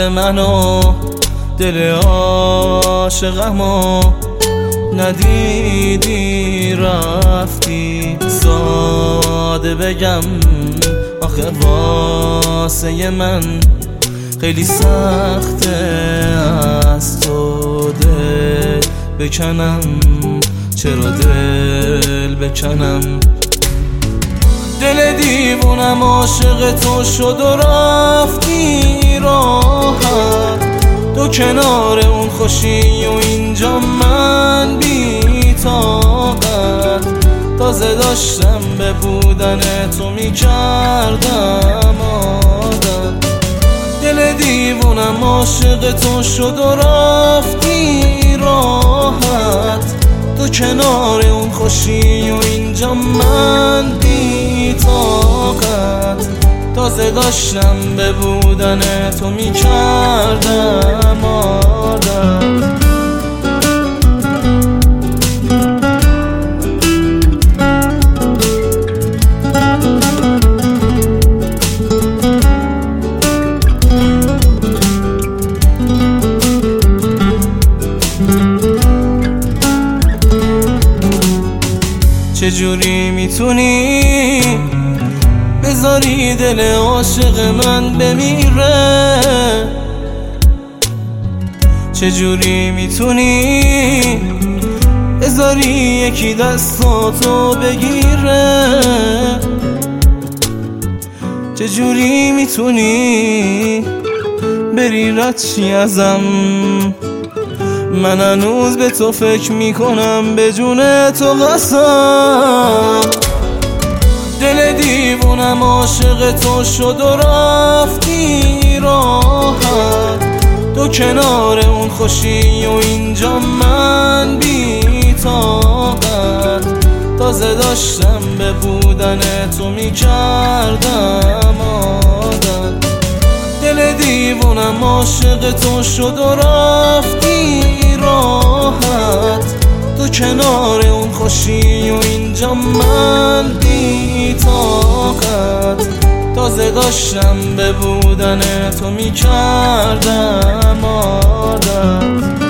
منو دل عاشقمو ندیدی رفتی. ساده بگم آخه واسه من خیلی سخته از تو دل بکنم. چرا دل بکنم؟ دل دیوونم عاشق تو شد و رفتی راحت. تو کنار اون خوشی و اینجا من بی طاقت. تازه داشتم به بودن تو میکردم آدم. دل دیوونم عاشق تو شد و رفتی راحت. تو کنار اون خوشی و اینجا من بی طاقت. تازه داشتم به بودن تو میکردم آدم. چجوری میتونی بذاری دل عاشق من بمیره؟ چجوری میتونی بذاری یکی دستاتو بگیره؟ چجوری میتونی بری رد چی ازم؟ من هنوز به تو فکر میکنم به جون تو قسم. دل دیوونم عاشق تو شد و رفتی راحت. تو کنار اون خوشی و اینجا من بی طاقت. تازه داشتم به بودن تو میکردم آدم. دل دیوونم عاشق تو شد و رفتی راحت. تو کنار اون خوشی و اینجا من بی طاقت. تازه داشتم به بودن تو میکردم آدم.